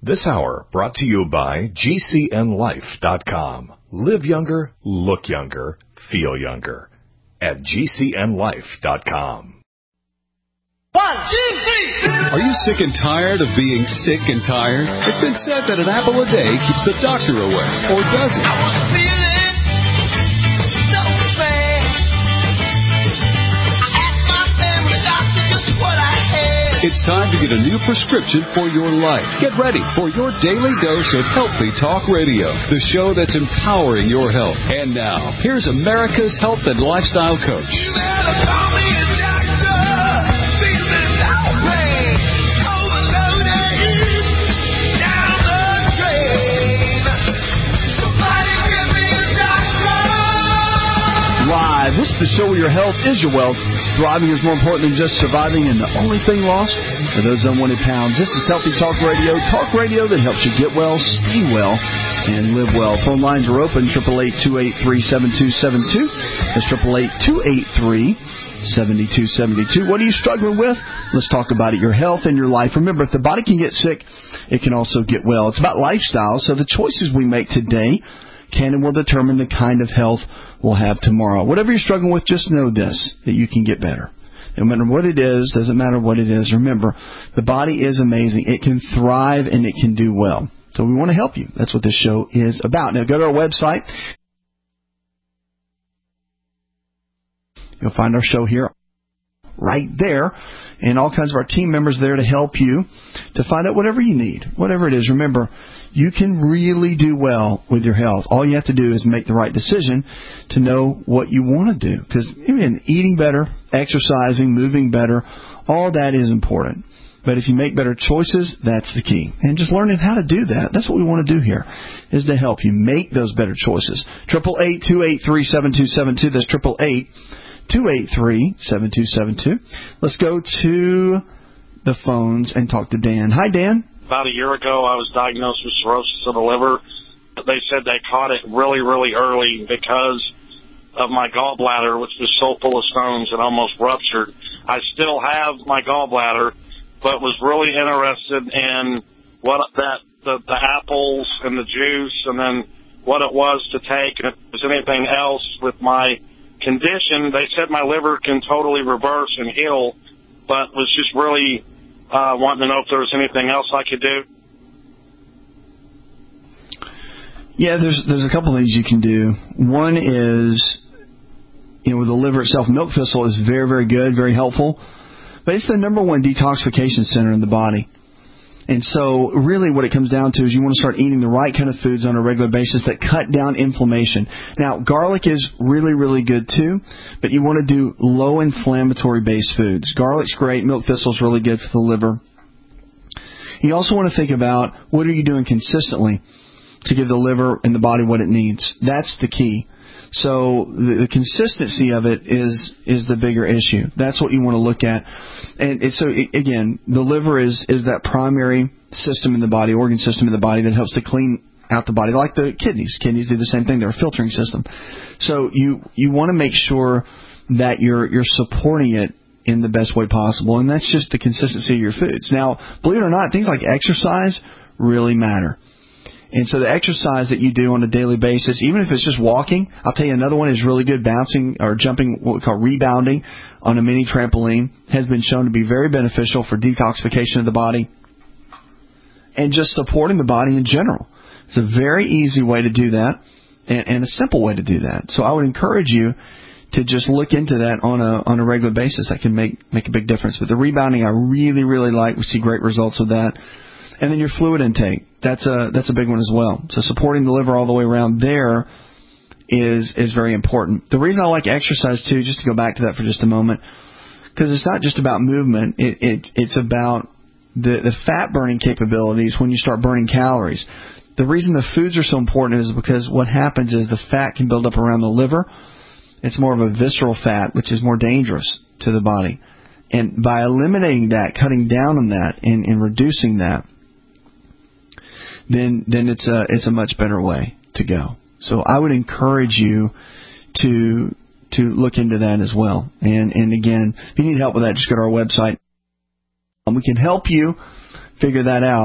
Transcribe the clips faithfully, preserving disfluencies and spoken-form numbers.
This hour brought to you by G C N life dot com. Live younger, look younger, feel younger. At G C N life dot com. One, two, three. Are you sick and tired of being sick and tired? It's been said that an apple a day keeps the doctor away. Or does it? I was feeling so bad. I asked my family doctor just what I had. It's time to get a new prescription for your life. Get ready for your daily dose of Healthy Talk Radio, the show that's empowering your health. And now, here's America's health and lifestyle coach. You better call me a doctor. Feeling downright overloaded down the drain. Somebody give me a doctor. Live. This is the show where your health is your wealth. Thriving is more important than just surviving, and the only thing lost are those unwanted pounds. This is Healthy Talk Radio, talk radio that helps you get well, stay well, and live well. Phone lines are open, eight eight eight, two eight three, seven two seven two. That's eight eight eight, two eight three, seven two seven two. What are you struggling with? Let's talk about it, your health and your life. Remember, if the body can get sick, it can also get well. It's about lifestyle, so the choices we make today can and will determine the kind of health we'll have tomorrow. Whatever you're struggling with, just know this, that you can get better. No matter what it is, doesn't matter what it is. Remember, the body is amazing. It can thrive and it can do well. So we want to help you. That's what this show is about. Now go to our website. You'll find our show here right there. And all kinds of our team members there to help you to find out whatever you need, whatever it is. Remember, you can really do well with your health. All you have to do is make the right decision to know what you want to do. Because even eating better, exercising, moving better, all that is important. But if you make better choices, that's the key. And just learning how to do that, that's what we want to do here, is to help you make those better choices. eight eight eight, two eight three, seven two seven two. That's eight eight eight, two eight three, seven two seven two. Let's go to the phones and talk to Dan. Hi, Dan. About a year ago, I was diagnosed with cirrhosis of the liver. They said they caught it really, really early because of my gallbladder, which was so full of stones it almost ruptured. I still have my gallbladder, but was really interested in what that the, the apples and the juice, and then what it was to take, and if there's anything else with my condition. They said my liver can totally reverse and heal, but was just really uh, wanting to know if there was anything else I could do. Yeah, there's there's a couple things you can do. One is, you know, with the liver itself, milk thistle is very, very good, very helpful. But it's the number one detoxification center in the body. And so really what it comes down to is you want to start eating the right kind of foods on a regular basis that cut down inflammation. Now, garlic is really, really good too, but you want to do low inflammatory based foods. Garlic's great. Milk thistle is really good for the liver. You also want to think about what are you doing consistently to give the liver and the body what it needs. That's the key. So the, the consistency of it is is the bigger issue. That's what you want to look at. And it, so, it, again, the liver is, is that primary system in the body, organ system in the body that helps to clean out the body, like the kidneys. Kidneys do the same thing. They're a filtering system. So you you want to make sure that you're you're supporting it in the best way possible, and that's just the consistency of your foods. Now, believe it or not, things like exercise really matter. And so the exercise that you do on a daily basis, even if it's just walking, I'll tell you another one is really good, bouncing or jumping, what we call rebounding on a mini trampoline, has been shown to be very beneficial for detoxification of the body and just supporting the body in general. It's a very easy way to do that and, and a simple way to do that. So I would encourage you to just look into that on a on a regular basis. That can make, make a big difference. But the rebounding I really, really like. We see great results with that. And then your fluid intake, that's a that's a big one as well. So supporting the liver all the way around there is is very important. The reason I like exercise too, just to go back to that for just a moment, because it's not just about movement. It, it it's about the the fat burning capabilities when you start burning calories. The reason the foods are so important is because what happens is the fat can build up around the liver. It's more of a visceral fat, which is more dangerous to the body. And by eliminating that, cutting down on that, and, and reducing that, then then it's a it's a much better way to go. So I would encourage you to to look into that as well. And and again, if you need help with that, just go to our website. Um, we can help you figure that out.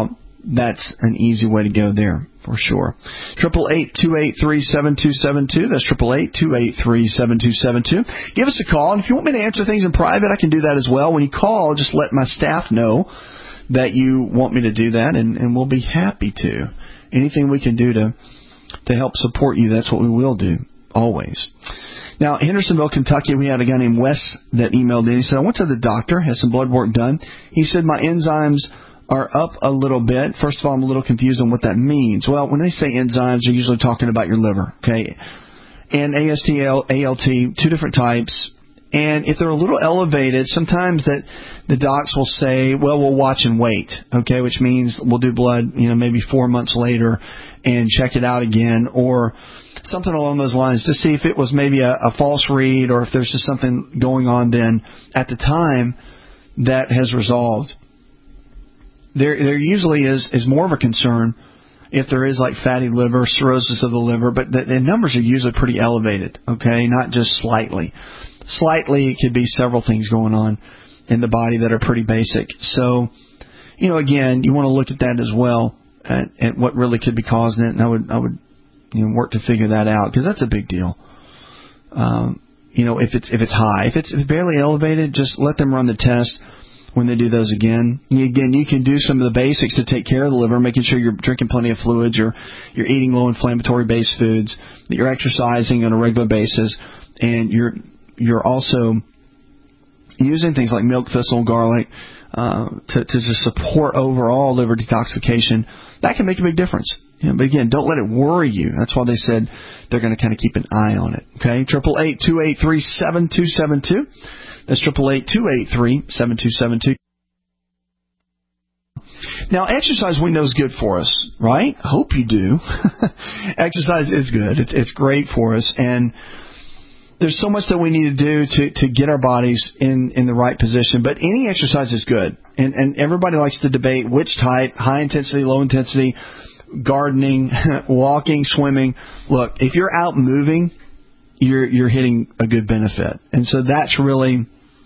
that's an easy way to go there for sure. Triple eight two eight three seven two seven two. That's triple eight two eight three seven two seven two. Give us a call, and if you want me to answer things in private, I can do that as well. When you call, just let my staff know that you want me to do that, and, and we'll be happy to. Anything we can do to to help support you, that's what we will do always. Now, Hendersonville, Kentucky, we had a guy named Wes that emailed in. He said, I went to the doctor, had some blood work done. He said my enzymes are up a little bit. First of all, I'm a little confused on what that means. Well, when they say enzymes, they're usually talking about your liver, okay? And A S T, A L T, two different types. And if they're a little elevated, sometimes that the docs will say, well, we'll watch and wait, okay, which means we'll do blood, you know, maybe four months later and check it out again, or something along those lines to see if it was maybe a, a false read or if there's just something going on then at the time that has resolved. There there usually is, is more of a concern if there is like fatty liver, cirrhosis of the liver, but the, the numbers are usually pretty elevated, okay, not just slightly. Slightly, it could be several things going on in the body that are pretty basic. So, you know, again, you want to look at that as well, at, at what really could be causing it, and I would, I would you know, work to figure that out, because that's a big deal. Um, you know, if it's if it's high. If it's barely elevated, just let them run the test when they do those again. Again, you can do some of the basics to take care of the liver, making sure you're drinking plenty of fluids, you're, you're eating low-inflammatory-based foods, that you're exercising on a regular basis, and you're you're also using things like milk thistle, garlic, uh, to, to just support overall liver detoxification. That can make a big difference. You know, but again, don't let it worry you. That's why they said they're going to kind of keep an eye on it. Okay, triple eight two eight three seven two seven two. That's triple eight two eight three seven two seven two. Now, exercise we know is good for us, right? I hope you do. Exercise is good. It's it's great for us, and there's so much that we need to do to, to get our bodies in, in the right position. But any exercise is good, and and everybody likes to debate which type: high intensity, low intensity, gardening, walking, swimming. Look, if you're out moving, you're you're hitting a good benefit. And so that's really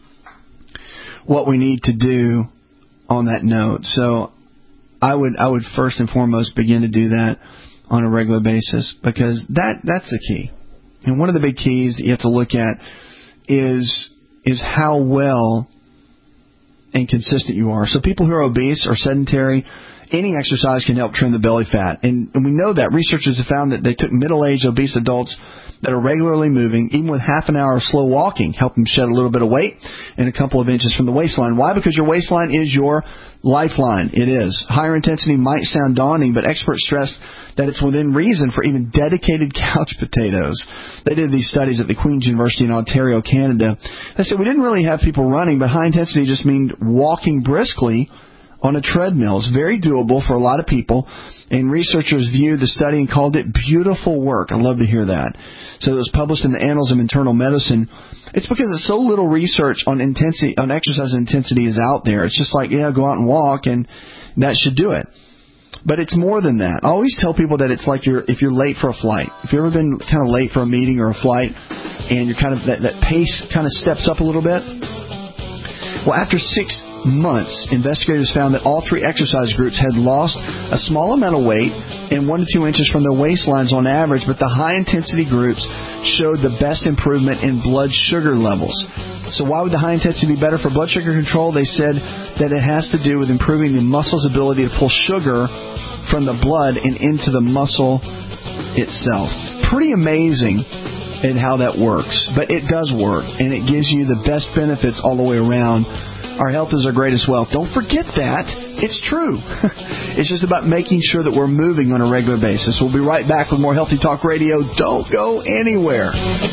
what we need to do on that note. So I would I would first and foremost begin to do that on a regular basis, because that that's the key. And one of the big keys that you have to look at is is how well and consistent you are. So people who are obese or sedentary, any exercise can help trim the belly fat. And, and we know that. Researchers have found that they took middle-aged obese adults that are regularly moving, even with half an hour of slow walking, help them shed a little bit of weight and a couple of inches from the waistline. Why? Because your waistline is your lifeline. It is. Higher intensity might sound daunting, but experts stress that it's within reason for even dedicated couch potatoes. They did these studies at the Queen's University in Ontario, Canada. They said we didn't really have people running, but high intensity just means walking briskly on a treadmill. It's very doable for a lot of people, and researchers viewed the study and called it beautiful work. I love to hear that. So it was published in the Annals of Internal Medicine. It's because it's so little research on intensity, on exercise intensity is out there. It's just like, yeah, go out and walk, and that should do it. But it's more than that. I always tell people that it's like you're if you're late for a flight. If you've ever been kind of late for a meeting or a flight, and you're kind of that, that pace kind of steps up a little bit. Well, after six months, investigators found that all three exercise groups had lost a small amount of weight and one to two inches from their waistlines on average, but the high-intensity groups showed the best improvement in blood sugar levels. So why would the high intensity be better for blood sugar control? They said that it has to do with improving the muscle's ability to pull sugar from the blood and into the muscle itself. Pretty amazing in how that works, but it does work, and it gives you the best benefits all the way around. Our health is our greatest wealth. Don't forget that. It's true. It's just about making sure that we're moving on a regular basis. We'll be right back with more Healthy Talk Radio. Don't go anywhere.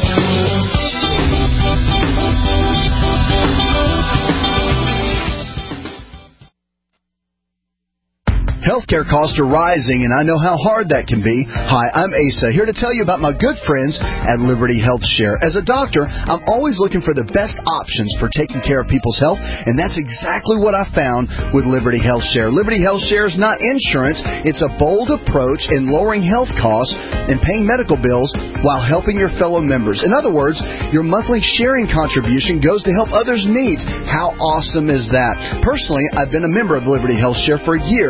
Healthcare costs are rising, and I know how hard that can be. Hi, I'm Asa, here to tell you about my good friends at Liberty Health Share. As a doctor, I'm always looking for the best options for taking care of people's health, and that's exactly what I found with Liberty Health Share. Liberty Health Share is not insurance. It's a bold approach in lowering health costs and paying medical bills while helping your fellow members. In other words, your monthly sharing contribution goes to help others' needs. How awesome is that? Personally, I've been a member of Liberty Health Share for years,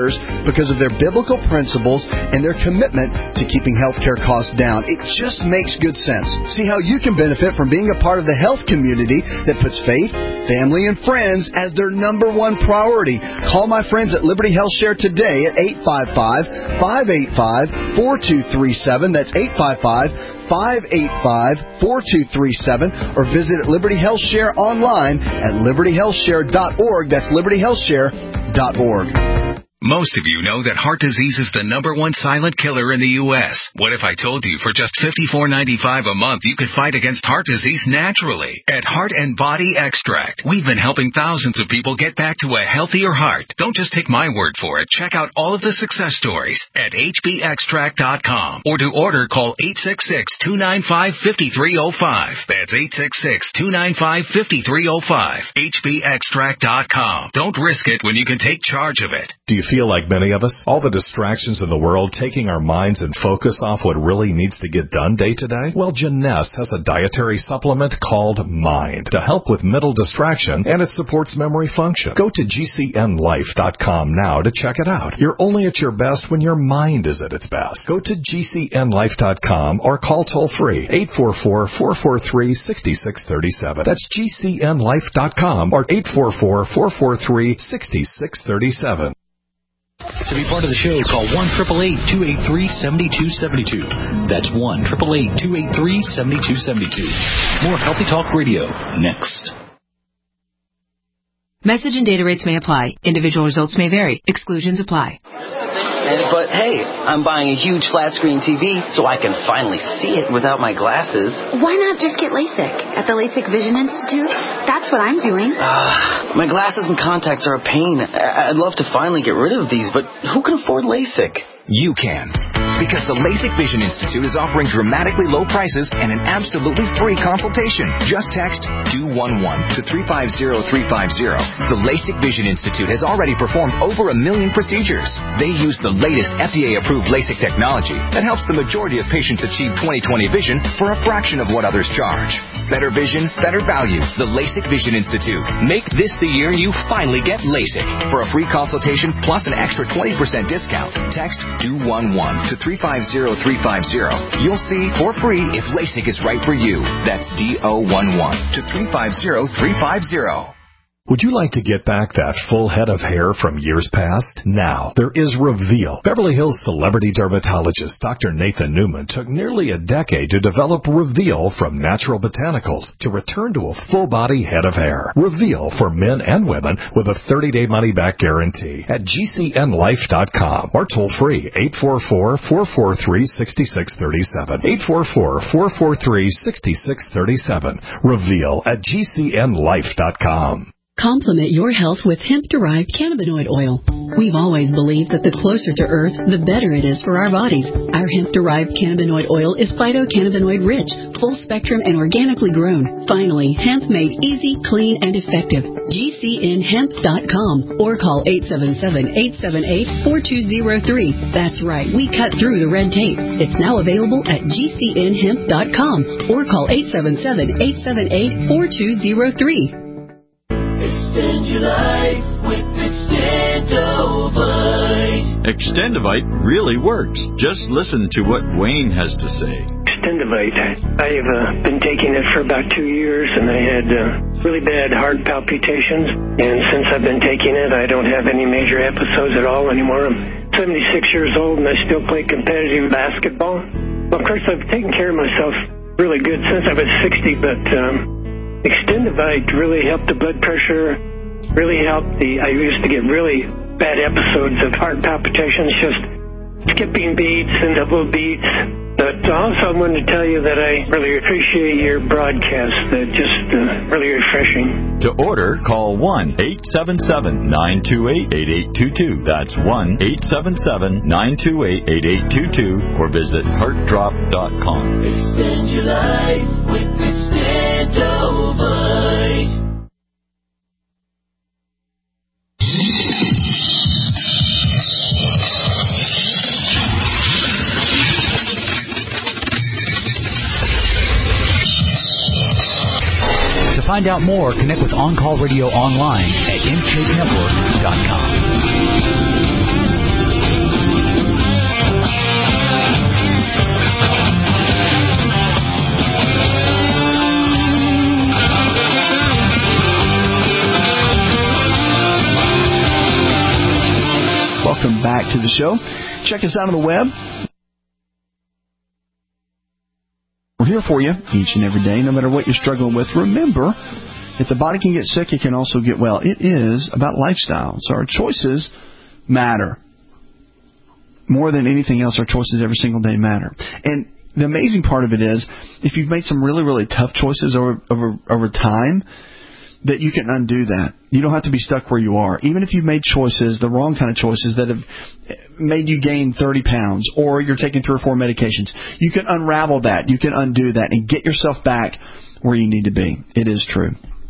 because of their biblical principles and their commitment to keeping healthcare costs down. It just makes good sense. See how you can benefit from being a part of the health community that puts faith, family, and friends as their number one priority. Call my friends at Liberty Health Share today at eight five five, five eight five, four two three seven. That's eight five five, five eight five, four two three seven. Or visit Liberty Health Share online at liberty health share dot org. That's liberty health share dot org. Most of you know that heart disease is the number one silent killer in the U S What if I told you for just fifty-four ninety-five a month you could fight against heart disease naturally? At Heart and Body Extract, we've been helping thousands of people get back to a healthier heart. Don't just take my word for it. Check out all of the success stories at h b extract dot com. Or to order, call eight six six, two nine five, five three zero five. That's eight six six, two nine five, five three zero five. h b extract dot com. Don't risk it when you can take charge of it. Do you feel like many of us? All the distractions in the world taking our minds and focus off what really needs to get done day to day? Well, Janess has a dietary supplement called Mind to help with mental distraction, and it supports memory function. Go to g c n life dot com now to check it out. You're only at your best when your mind is at its best. Go to g c n life dot com or call toll-free eight four four, four four three, six six three seven. That's g c n life dot com or eight four four, four four three, six six three seven. To be part of the show, call one eight eight eight, two eight three, seven two seven two. That's one eight eight eight, two eight three, seven two seven two. More Healthy Talk Radio next. Message and data rates may apply. Individual results may vary. Exclusions apply. But hey, I'm buying a huge flat screen T V so I can finally see it without my glasses. Why not just get LASIK at the LASIK Vision Institute? That's what I'm doing. Uh, my glasses and contacts are a pain. I'd love to finally get rid of these, but who can afford LASIK? You can. Because the LASIK Vision Institute is offering dramatically low prices and an absolutely free consultation. Just text two one one to three five zero three five zero. The LASIK Vision Institute has already performed over a million procedures. They use the latest F D A-approved LASIK technology that helps the majority of patients achieve twenty twenty vision for a fraction of what others charge. Better vision, better value. The LASIK Vision Institute. Make this the year you finally get LASIK. For a free consultation plus an extra twenty percent discount, text two one one to three five zero three five zero. You'll see for free if LASIK is right for you. That's D O one one to three five zero three five zero. Would you like to get back that full head of hair from years past? Now, there is Reveal. Beverly Hills celebrity dermatologist Doctor Nathan Newman took nearly a decade to develop Reveal from natural botanicals to return to a full-body head of hair. Reveal for men and women with a thirty-day money-back guarantee at g c n life dot com or toll-free eight four four, four four three, six six three seven. eight four four, four four three, six six three seven. Reveal at g c n life dot com. Complement your health with hemp-derived cannabinoid oil. We've always believed that the closer to Earth, the better it is for our bodies. Our hemp-derived cannabinoid oil is phytocannabinoid-rich, full-spectrum, and organically grown. Finally, hemp made easy, clean, and effective. g c n hemp dot com or call eight seven seven, eight seven eight, four two zero three. That's right, we cut through the red tape. It's now available at g c n hemp dot com or call eight seven seven, eight seven eight, four two zero three. Extend your life with Extendovite. Extendovite really works. Just listen to what Wayne has to say. Extendovite. I've uh, been taking it for about two years, and I had uh, really bad heart palpitations. And since I've been taking it, I don't have any major episodes at all anymore. I'm seventy-six years old, and I still play competitive basketball. Well, of course, I've taken care of myself really good since I was sixty, but um, Extendovite really helped the blood pressure, really helped the, I used to get really bad episodes of heart palpitations, just skipping beats and double beats. But also I wanted to tell you that I really appreciate your broadcast. They're just uh, really refreshing. To order, call one eight seven seven, nine two eight, eight eight two two. That's one eight seven seven, nine two eight, eight eight two two or visit heart drop dot com. Extend your life with Extendovite. To find out more, connect with On Call Radio online at m chase network dot com. show. Check us out on the web. We're here for you each and every day, no matter what you're struggling with. Remember, if the body can get sick, it can also get well. It is about lifestyle. So our choices matter. More than anything else, our choices every single day matter. And the amazing part of it is, if you've made some really, really tough choices over, over, over time, that you can undo that. You don't have to be stuck where you are. Even if you've made choices, the wrong kind of choices that have made you gain thirty pounds, or you're taking three or four medications, you can unravel that. You can undo that and get yourself back where you need to be. It is true.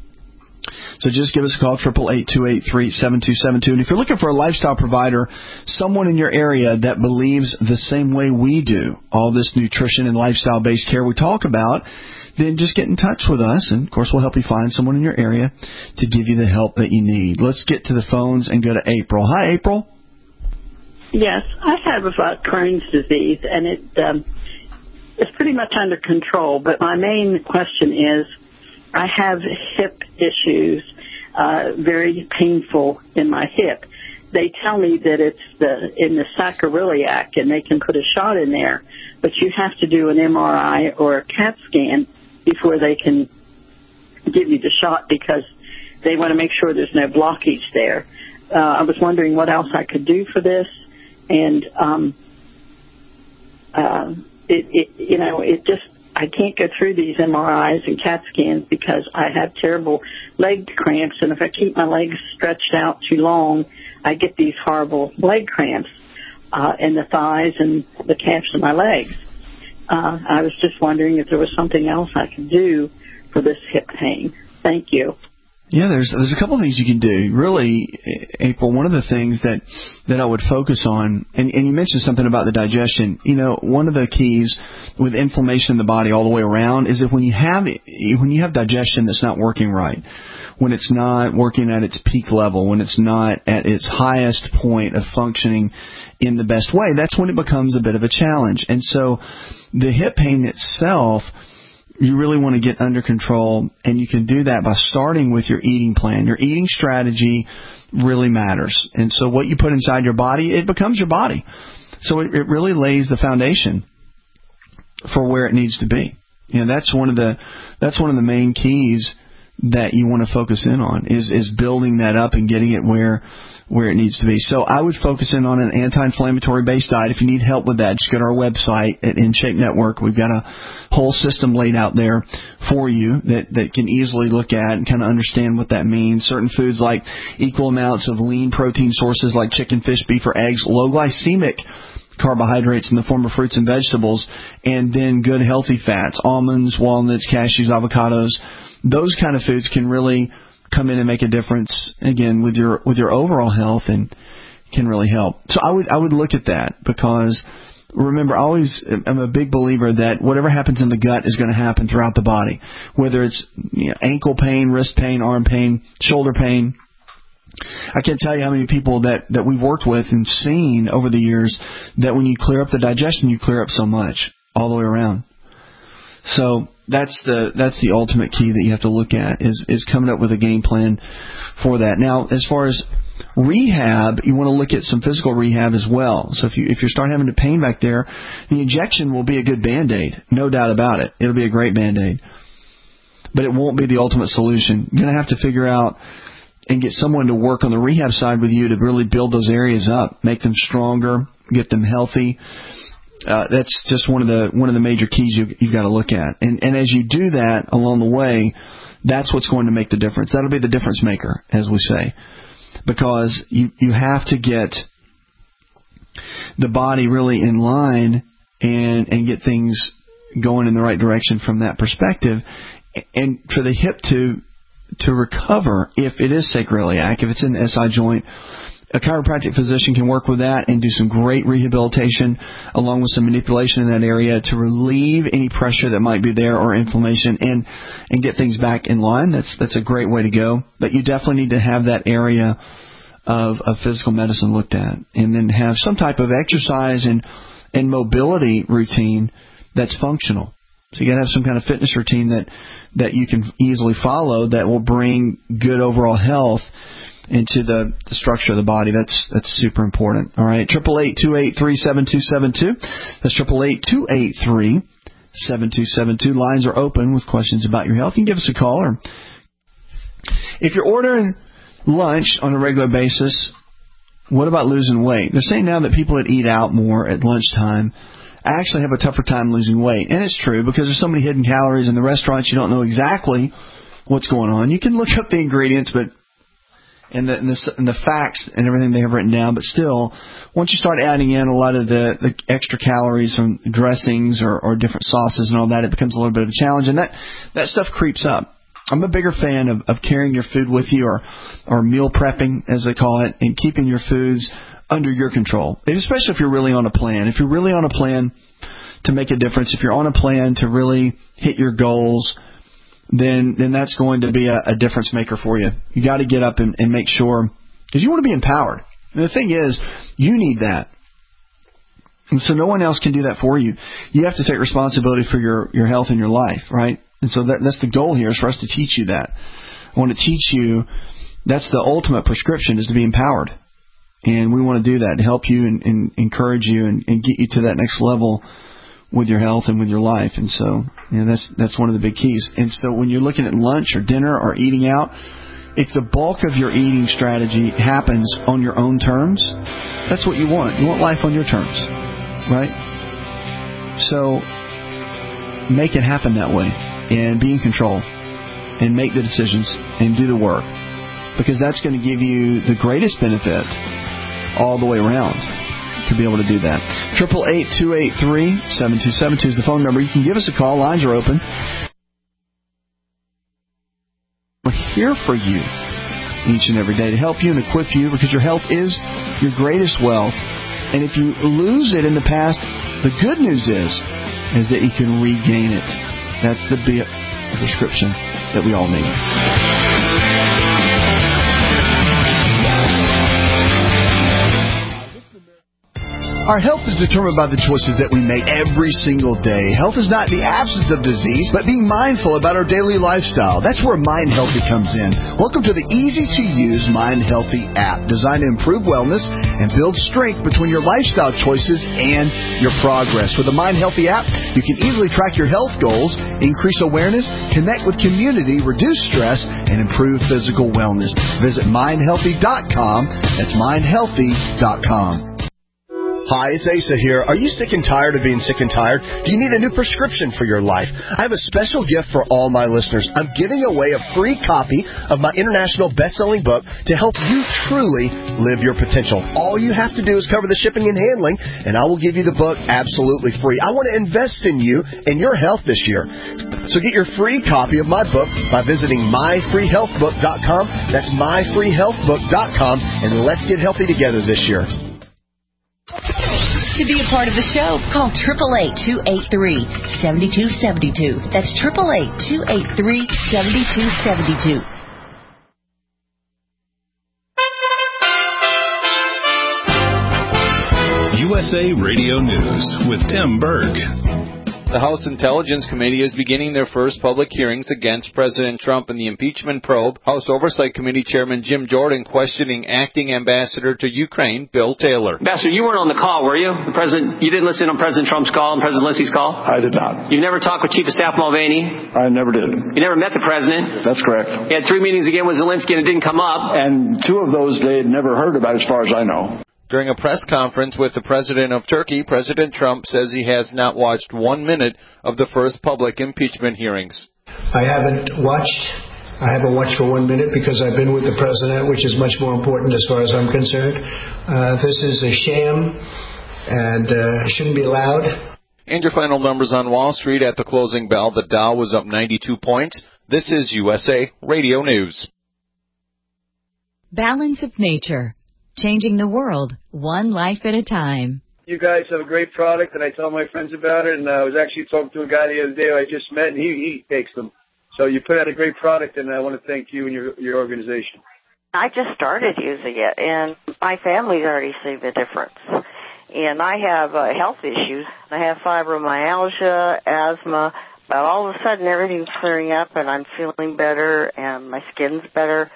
So just give us a call, eight eight eight, two eight three, seven two seven two. And if you're looking for a lifestyle provider, someone in your area that believes the same way we do, all this nutrition and lifestyle-based care we talk about, then just get in touch with us, and, of course, we'll help you find someone in your area to give you the help that you need. Let's get to the phones and go to April. Hi, April. Yes, I have uh, Crohn's disease, and it um, it's pretty much under control, but my main question is I have hip issues, uh, very painful in my hip. They tell me that it's the in the sacroiliac, and they can put a shot in there, but you have to do an M R I or a CAT scan before they can give you the shot, because they want to make sure there's no blockage there. Uh, I was wondering what else I could do for this, and um, uh, it, it, you know, it just I can't go through these M R Is and CAT scans because I have terrible leg cramps, and if I keep my legs stretched out too long, I get these horrible leg cramps uh, in the thighs and the calves of my legs. Uh, I was just wondering if there was something else I could do for this hip pain. Thank you. Yeah, there's there's a couple of things you can do. Really, April, one of the things that, that I would focus on, and, and you mentioned something about the digestion. You know, one of the keys with inflammation in the body all the way around is that when you have when you have digestion that's not working right, when it's not working at its peak level, when it's not at its highest point of functioning in the best way, that's when it becomes a bit of a challenge. And so the hip pain itself, you really want to get under control, and you can do that by starting with your eating plan. Your eating strategy really matters. And so what you put inside your body, it becomes your body. So it, it really lays the foundation for where it needs to be. You know, that's one of the that's one of the main keys that you want to focus in on is is building that up and getting it where where it needs to be. So I would focus in on an anti-inflammatory based diet. If you need help with that, just go to our website at InShape Network. We've got a whole system laid out there for you that, that can easily look at and kind of understand what that means. Certain foods like equal amounts of lean protein sources like chicken, fish, beef, or eggs, low glycemic carbohydrates in the form of fruits and vegetables, and then good healthy fats, almonds, walnuts, cashews, avocados. Those kind of foods can really come in and make a difference, again, with your with your overall health, and can really help. So I would I would look at that, because remember, I always I'm a big believer that whatever happens in the gut is going to happen throughout the body, whether it's you know, ankle pain, wrist pain, arm pain, shoulder pain. I can't tell you how many people that, that we've worked with and seen over the years that when you clear up the digestion, you clear up so much all the way around. So that's the that's the ultimate key that you have to look at is, is coming up with a game plan for that. Now, as far as rehab, you want to look at some physical rehab as well. So if you if you start having the pain back there, the injection will be a good Band-Aid, no doubt about it. It'll be a great Band-Aid. But it won't be the ultimate solution. You're going to have to figure out and get someone to work on the rehab side with you to really build those areas up, make them stronger, get them healthy. Uh, that's just one of the one of the major keys you, you've got to look at. And, and as you do that along the way, that's what's going to make the difference. That'll be the difference maker, as we say, because you, you have to get the body really in line and, and get things going in the right direction from that perspective. And for the hip to to recover, if it is sacroiliac, if it's in the S I joint, a chiropractic physician can work with that and do some great rehabilitation along with some manipulation in that area to relieve any pressure that might be there or inflammation and, and get things back in line. That's that's a great way to go. But you definitely need to have that area of, of physical medicine looked at, and then have some type of exercise and, and mobility routine that's functional. So you got to have some kind of fitness routine that, that you can easily follow that will bring good overall health into the, the structure of the body. That's that's super important. All right, triple eight two eight three seven two seven two. That's triple eight two eight three seven two seven two. Lines are open with questions about your health. You can give us a call, or if you're ordering lunch on a regular basis, what about losing weight? They're saying now that people that eat out more at lunchtime actually have a tougher time losing weight, and it's true because there's so many hidden calories in the restaurants. You don't know exactly what's going on. You can look up the ingredients, but and the, and the and the facts and everything they have written down, but still, once you start adding in a lot of the, the extra calories from dressings or, or different sauces and all that, it becomes a little bit of a challenge, and that, that stuff creeps up. I'm a bigger fan of, of carrying your food with you, or or meal prepping, as they call it, and keeping your foods under your control, and especially if you're really on a plan. If you're really on a plan to make a difference, if you're on a plan to really hit your goals, then then that's going to be a, a difference maker for you. You got to get up and, and make sure, because you want to be empowered. And the thing is, you need that. And so no one else can do that for you. You have to take responsibility for your, your health and your life, right? And so that, that's the goal here, is for us to teach you that. I want to teach you, that's the ultimate prescription, is to be empowered. And we want to do that, to help you and, and encourage you and, and get you to that next level with your health and with your life. And so, you know, that's that's one of the big keys. And so when you're looking at lunch or dinner or eating out, if the bulk of your eating strategy happens on your own terms, that's what you want. You want life on your terms, right? So make it happen that way, and be in control, and make the decisions and do the work, because that's going to give you the greatest benefit all the way around, to be able to do that. triple eight two eight three seven two seven two is the phone number. You can give us a call. Lines are open. We're here for you each and every day to help you and equip you, because your health is your greatest wealth. And if you lose it in the past, the good news is, is that you can regain it. That's the big prescription that we all need. Our health is determined by the choices that we make every single day. Health is not the absence of disease, but being mindful about our daily lifestyle. That's where Mind Healthy comes in. Welcome to the easy-to-use Mind Healthy app, designed to improve wellness and build strength between your lifestyle choices and your progress. With the Mind Healthy app, you can easily track your health goals, increase awareness, connect with community, reduce stress, and improve physical wellness. Visit mind healthy dot com. That's mind healthy dot com. Hi, it's Asa here. Are you sick and tired of being sick and tired? Do you need a new prescription for your life? I have a special gift for all my listeners. I'm giving away a free copy of my international best-selling book to help you truly live your potential. All you have to do is cover the shipping and handling, and I will give you the book absolutely free. I want to invest in you and your health this year. So get your free copy of my book by visiting my free health book dot com. That's my free health book dot com, and let's get healthy together this year. To be a part of the show, call eight eight eight, two eight three, seven two seven two. That's eight eight eight, two eight three, seven two seven two. U S A Radio News with Tim Berg. The House Intelligence Committee is beginning their first public hearings against President Trump in the impeachment probe. House Oversight Committee Chairman Jim Jordan questioning acting ambassador to Ukraine, Bill Taylor. Ambassador, you weren't on the call, were you? The president, you didn't listen on President Trump's call and President Zelensky's call? I did not. You never talked with Chief of Staff Mulvaney? I never did. You never met the president? That's correct. You had three meetings again with Zelensky and it didn't come up. And two of those they had never heard about, as far as I know. During a press conference with the president of Turkey, President Trump says he has not watched one minute of the first public impeachment hearings. I haven't watched. I haven't watched for one minute because I've been with the president, which is much more important as far as I'm concerned. Uh, this is a sham and uh, shouldn't be allowed. And your final numbers on Wall Street at the closing bell. The Dow was up ninety-two points. This is U S A Radio News. Balance of Nature. Changing the world, one life at a time. You guys have a great product, and I tell my friends about it, and I was actually talking to a guy the other day who I just met, and he, he takes them. So you put out a great product, and I want to thank you and your, your organization. I just started using it, and my family's already seen the difference. And I have uh, health issues. I have fibromyalgia, asthma, but all of a sudden everything's clearing up, and I'm feeling better, and my skin's better.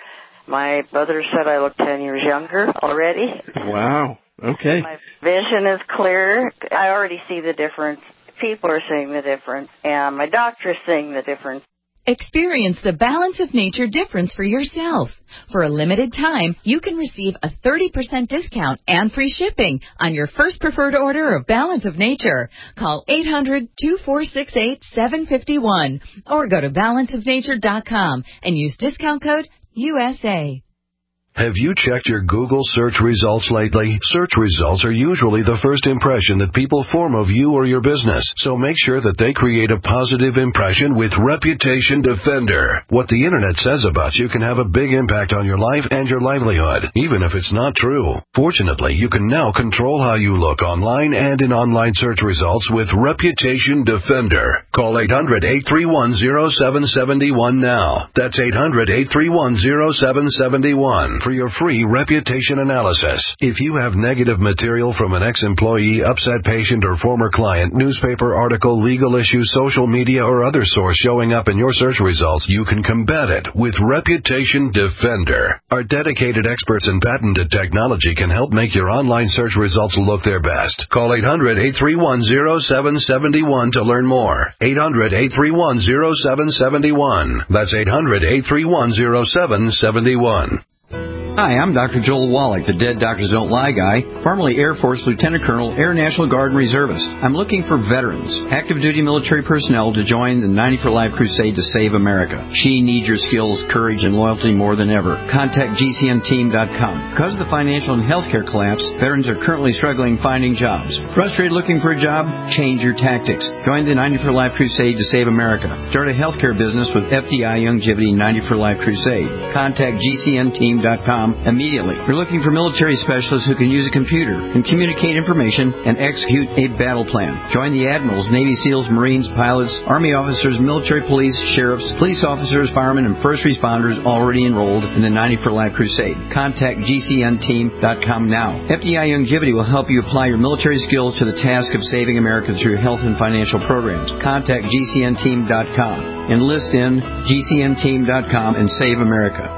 My brother said I look ten years younger already. Wow. Okay. My vision is clear. I already see the difference. People are seeing the difference, and my doctor is seeing the difference. Experience the Balance of Nature difference for yourself. For a limited time, you can receive a thirty percent discount and free shipping on your first preferred order of Balance of Nature. Call eight hundred, two four six eight, seven five one or go to balance of nature dot com and use discount code U S A. Have you checked your Google search results lately? Search results are usually the first impression that people form of you or your business, so make sure that they create a positive impression with Reputation Defender. What the Internet says about you can have a big impact on your life and your livelihood, even if it's not true. Fortunately, you can now control how you look online and in online search results with Reputation Defender. Call eight hundred, eight three one, zero seven seven one now. That's eight hundred, eight three one, zero seven seven one. For your free reputation analysis. If you have negative material from an ex-employee, upset patient, or former client, newspaper article, legal issue, social media, or other source showing up in your search results, you can combat it with Reputation Defender. Our dedicated experts in patented technology can help make your online search results look their best. Call eight hundred, eight three one, zero seven seven one to learn more. eight hundred, eight three one, zero seven seven one. That's eight hundred, eight three one, zero seven seven one. Hi, I'm Doctor Joel Wallach, the Dead Doctors Don't Lie guy, formerly Air Force Lieutenant Colonel, Air National Guard and Reservist. I'm looking for veterans, active duty military personnel to join the ninety for Life crusade to save America. She needs your skills, courage, and loyalty more than ever. Contact G C N team dot com. Because of the financial and healthcare collapse, veterans are currently struggling finding jobs. Frustrated looking for a job? Change your tactics. Join the ninety for Life crusade to save America. Start a healthcare business with F D I Youngevity ninety for Life crusade. Contact G C N team dot com immediately. We're looking for military specialists who can use a computer, can communicate information, and execute a battle plan. Join the admirals, Navy SEALs, Marines, pilots, Army officers, military police, sheriffs, police officers, firemen, and first responders already enrolled in the ninety for Life crusade. Contact G C N team dot com now. F D I Youngevity will help you apply your military skills to the task of saving America through health and financial programs. Contact G C N team dot com. Enlist in G C N team dot com and save America.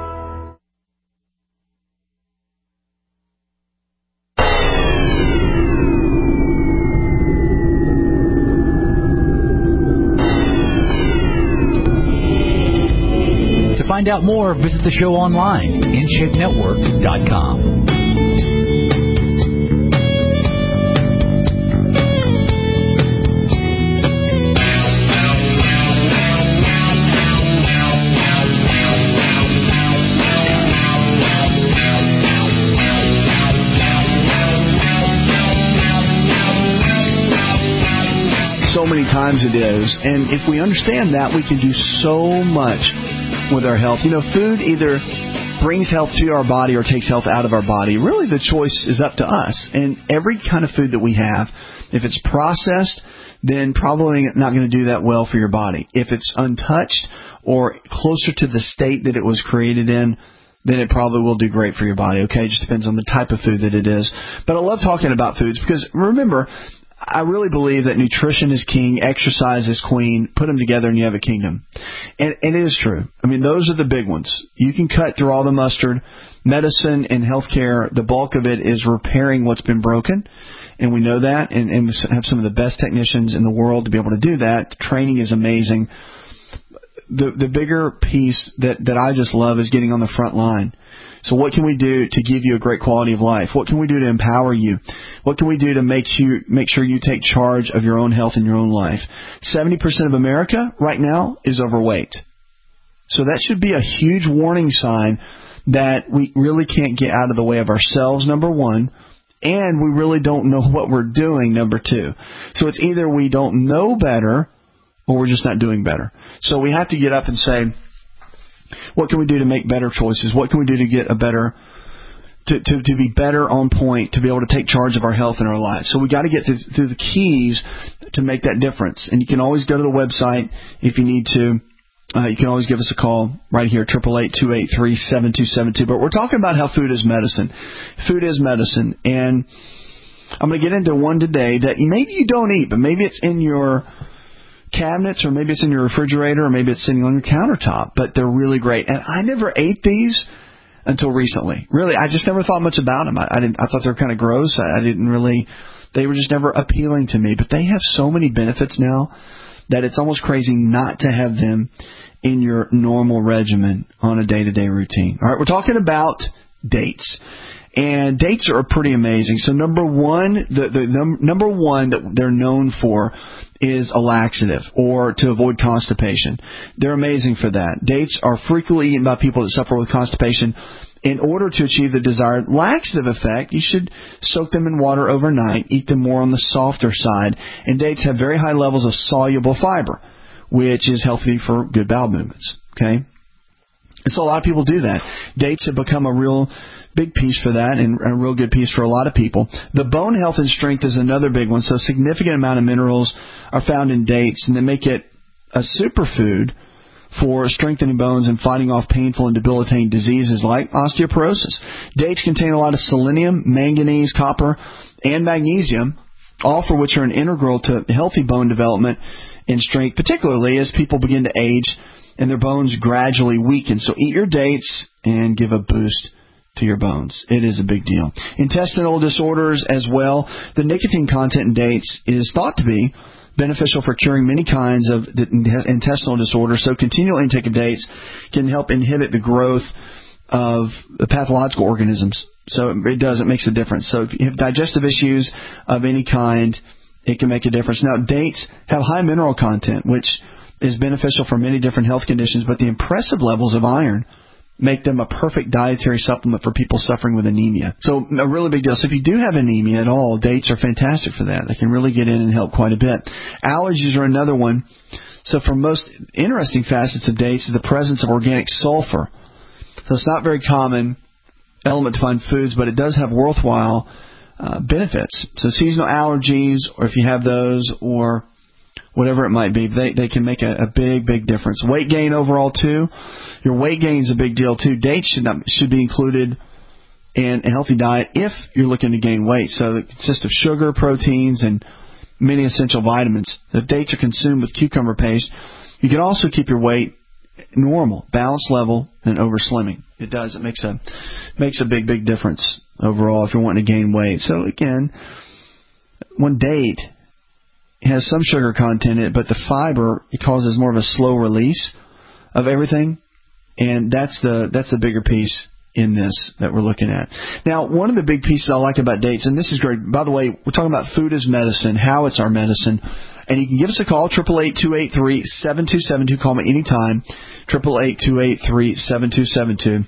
Find out more, visit the show online, in shape network dot com. So many times it is, and if we understand that, we can do so much with our health. You know, food either brings health to our body or takes health out of our body. Really, the choice is up to us. And every kind of food that we have, if it's processed, then probably not going to do that well for your body. If it's untouched or closer to the state that it was created in, then it probably will do great for your body. Okay, it just depends on the type of food that it is. But I love talking about foods because, remember, I really believe that nutrition is king, exercise is queen. Put them together and you have a kingdom. And, and it is true. I mean, those are the big ones. You can cut through all the mustard. Medicine and healthcare, the bulk of it is repairing what's been broken. And we know that. And, and we have some of the best technicians in the world to be able to do that. Training is amazing. The, the bigger piece that, that I just love is getting on the front line. So what can we do to give you a great quality of life? What can we do to empower you? What can we do to make you make sure you take charge of your own health and your own life? seventy percent of America right now is overweight. So that should be a huge warning sign that we really can't get out of the way of ourselves, number one, and we really don't know what we're doing, number two. So it's either we don't know better or we're just not doing better. So we have to get up and say, what can we do to make better choices? What can we do to get a better, to, to, to be better on point, to be able to take charge of our health and our lives? So we got to get through, through the keys to make that difference. And you can always go to the website if you need to. Uh, you can always give us a call right here, eight eight eight, two eight three, seven two seven two. But we're talking about how food is medicine. Food is medicine. And I'm going to get into one today that maybe you don't eat, but maybe it's in your cabinets, or maybe it's in your refrigerator, or maybe it's sitting on your countertop, but they're really great. And I never ate these until recently. Really, I just never thought much about them. I, I didn't. I thought they were kind of gross. I, I didn't really. They were just never appealing to me. But they have so many benefits now that it's almost crazy not to have them in your normal regimen on a day-to-day routine. All right, we're talking about dates. And dates are pretty amazing. So number one, the, the num- number one that they're known for is a laxative or to avoid constipation. They're amazing for that. Dates are frequently eaten by people that suffer with constipation. In order to achieve the desired laxative effect, you should soak them in water overnight, eat them more on the softer side, and dates have very high levels of soluble fiber, which is healthy for good bowel movements. Okay? And so a lot of people do that. Dates have become a real big piece for that and a real good piece for a lot of people. The bone health and strength is another big one. So a significant amount of minerals are found in dates, and they make it a superfood for strengthening bones and fighting off painful and debilitating diseases like osteoporosis. Dates contain a lot of selenium, manganese, copper, and magnesium, all for which are an integral to healthy bone development and strength, particularly as people begin to age and their bones gradually weaken. So eat your dates and give a boost to your bones. It is a big deal. Intestinal disorders as well. The nicotine content in dates is thought to be beneficial for curing many kinds of intestinal disorders. So continual intake of dates can help inhibit the growth of the pathological organisms. So it does. It makes a difference. So if you have digestive issues of any kind, it can make a difference. Now, dates have high mineral content, which is beneficial for many different health conditions, but the impressive levels of iron make them a perfect dietary supplement for people suffering with anemia. So a really big deal. So if you do have anemia at all, dates are fantastic for that. They can really get in and help quite a bit. Allergies are another one. So for most interesting facets of dates is the presence of organic sulfur. So it's not very common element to find foods, but it does have worthwhile uh, benefits. So seasonal allergies, or if you have those, or whatever it might be, they they can make a, a big, big difference. Weight gain overall, too. Your weight gain is a big deal, too. Dates should not, should be included in a healthy diet if you're looking to gain weight. So it consists of sugar, proteins, and many essential vitamins. If dates are consumed with cucumber paste, you can also keep your weight normal, balanced level, and over slimming. It does. It makes a makes a big, big difference overall if you're wanting to gain weight. So, again, one date has some sugar content in it, but the fiber, it causes more of a slow release of everything, and that's the that's the bigger piece in this that we're looking at. Now, one of the big pieces I like about dates, and this is great, by the way, we're talking about food as medicine, how it's our medicine, and you can give us a call, eight eight eight, two eight three, seven two seven two. Call me anytime, eight eight eight, two eight three, seven two seven two.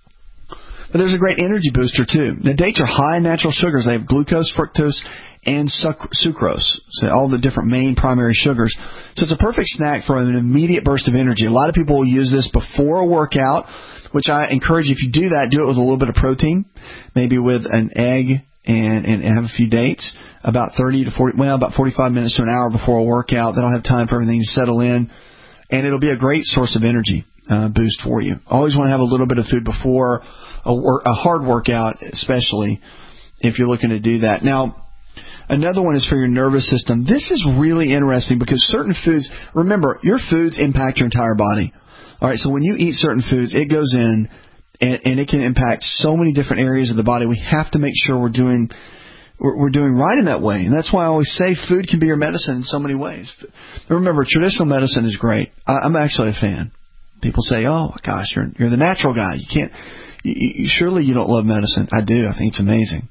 But there's a great energy booster, too. The dates are high in natural sugars. They have glucose, fructose, and suc- sucrose, so all the different main primary sugars. So it's a perfect snack for an immediate burst of energy. A lot of people will use this before a workout, which I encourage you, if you do that, do it with a little bit of protein, maybe with an egg and, and have a few dates, about thirty to forty, well, about forty-five minutes to an hour before a workout. That'll have time for everything to settle in, and it'll be a great source of energy uh, boost for you. Always want to have a little bit of food before a, wor- a hard workout, especially if you're looking to do that. Now, another one is for your nervous system. This is really interesting because certain foods, remember, your foods impact your entire body. All right, so when you eat certain foods, it goes in and, and it can impact so many different areas of the body. We have to make sure we're doing we're, we're doing right in that way. And that's why I always say food can be your medicine in so many ways. Remember, traditional medicine is great. I, I'm actually a fan. People say, oh, gosh, you're, you're the natural guy. You can't, you, you, surely you don't love medicine. I do. I think it's amazing.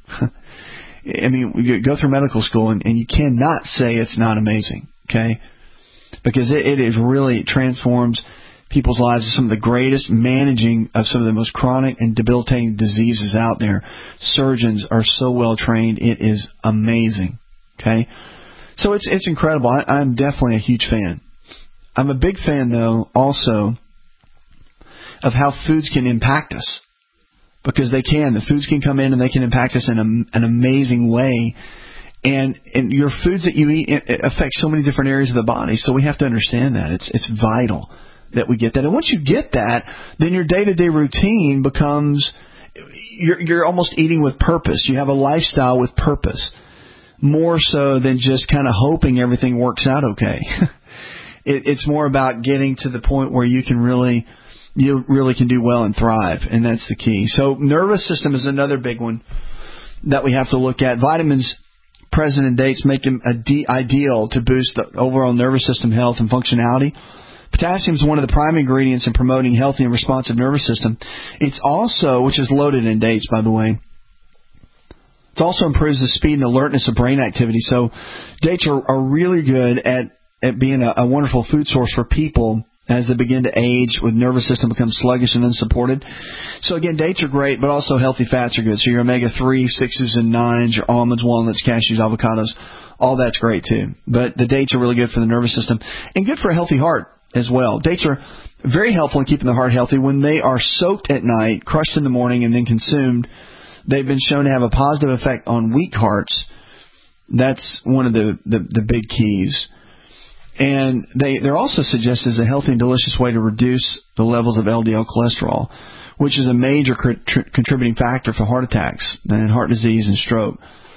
I mean, you go through medical school, and, and you cannot say it's not amazing, okay? Because it, it is really it transforms people's lives. Some of the greatest managing of some of the most chronic and debilitating diseases out there. Surgeons are so well trained; it is amazing, okay? So it's it's incredible. I, I'm definitely a huge fan. I'm a big fan, though, also of how foods can impact us. Because they can. The foods can come in and they can impact us in a, an amazing way. And and your foods that you eat it, it affect so many different areas of the body. So we have to understand that. It's it's vital that we get that. And once you get that, then your day-to-day routine becomes, you're, you're almost eating with purpose. You have a lifestyle with purpose. More so than just kind of hoping everything works out okay. it, it's more about getting to the point where you can really you really can do well and thrive, and that's the key. So nervous system is another big one that we have to look at. Vitamins present in dates make them a de- ideal to boost the overall nervous system health and functionality. Potassium is one of the prime ingredients in promoting healthy and responsive nervous system. It's also, which is loaded in dates, by the way, it also improves the speed and alertness of brain activity. So dates are, are really good at, at being a, a wonderful food source for people as they begin to age, with nervous system becomes sluggish and unsupported. So again, dates are great, but also healthy fats are good. So your omega three, sixes, and nines, your almonds, walnuts, cashews, avocados, all that's great too. But the dates are really good for the nervous system and good for a healthy heart as well. Dates are very helpful in keeping the heart healthy. When they are soaked at night, crushed in the morning, and then consumed, they've been shown to have a positive effect on weak hearts. That's one of the, the, the big keys. And they, they're also suggested as a healthy and delicious way to reduce the levels of L D L cholesterol, which is a major co- tr- contributing factor for heart attacks and heart disease and stroke.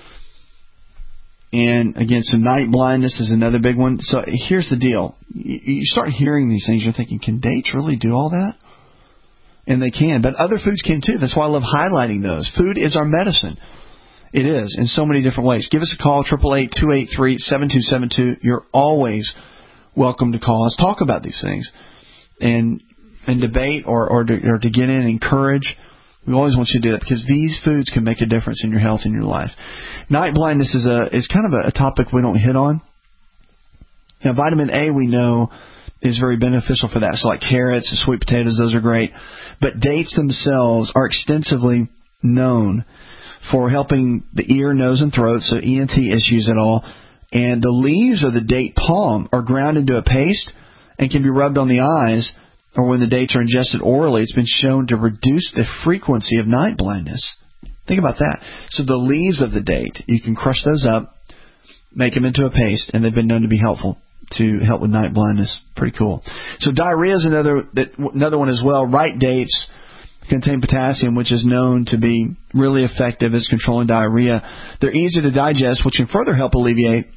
And again, so night blindness is another big one. So here's the deal. You, you start hearing these things, you're thinking, can dates really do all that? And they can, but other foods can too. That's why I love highlighting those. Food is our medicine. It is, in so many different ways. Give us a call, eight eight eight, two eight three, seven two seven two. You're always welcome to call us. Talk about these things and and debate or, or, to, or to get in and encourage. We always want you to do that because these foods can make a difference in your health and your life. Night blindness is a is kind of a, a topic we don't hit on. Now, vitamin A, we know, is very beneficial for that. So like carrots and sweet potatoes, those are great. But dates themselves are extensively known for helping the ear, nose, and throat, so E N T issues at all. And the leaves of the date palm are ground into a paste and can be rubbed on the eyes, or when the dates are ingested orally, it's been shown to reduce the frequency of night blindness. Think about that. So the leaves of the date, you can crush those up, make them into a paste, and they've been known to be helpful to help with night blindness. Pretty cool. So diarrhea is another another one as well. Right dates contain potassium, which is known to be really effective as controlling diarrhea. They're easy to digest, which can further help alleviate